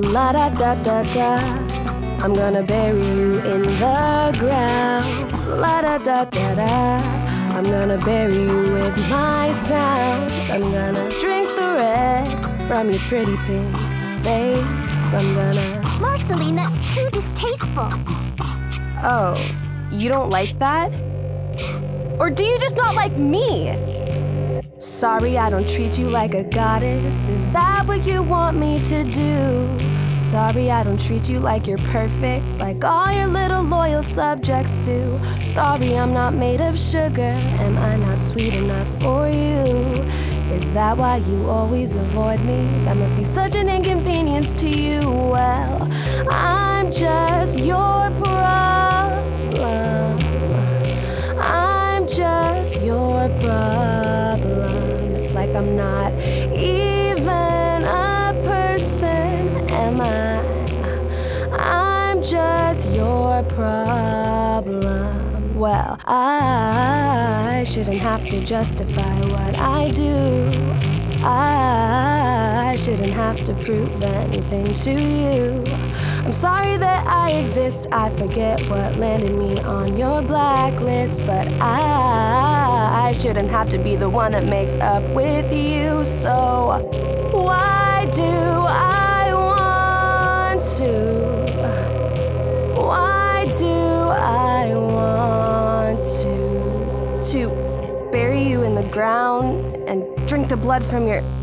La da da da da. I'm gonna bury you in the ground. La da da da da. I'm gonna bury you with my sound. I'm gonna drink the red from your pretty pink face. I'm gonna... Marceline, that's too distasteful. Oh, you don't like that? Or do you just not like me? Sorry, I don't treat you like a goddess. Is that what you want me to do? Sorry, I don't treat you like you're perfect, like all your little loyal subjects do. Sorry, I'm not made of sugar. Am I not sweet enough for you? Is that why you always avoid me? That must be such an inconvenience to you. Well, I'm just your problem. I'm just your problem. It's like I'm not even a person, am I? I'm just your problem. Well, I shouldn't have to justify what I do. I shouldn't have to prove anything to you. I'm sorry that I exist. I forget what landed me on your blacklist, but I shouldn't have to be the one that makes up with you. So why do I want to? Why do I want to bury you in the ground and drink the blood from your